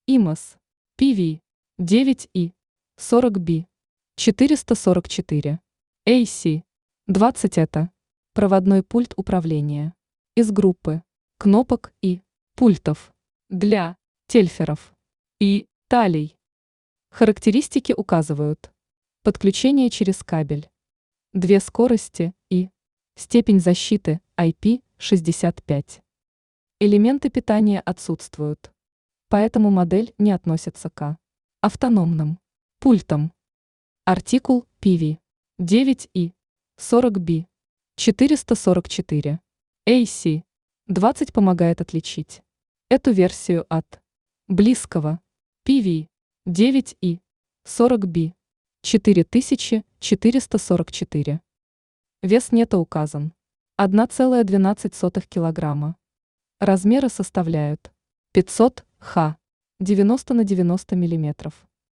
ИМОС PV9i 40B 444 AC 20 это проводной пульт управления из группы кнопок и пультов для тельферов и талий. Характеристики указывают: подключение через кабель, две скорости и степень защиты IP65. Элементы питания отсутствуют, поэтому модель не относится к автономным пультам. Артикул PV9i 40B 444 AC 20 помогает отличить эту версию от близкого PV9i 40B 4444. Вес нета указан 1,12 килограмма. Размеры составляют 500 х 90 на 90 мм.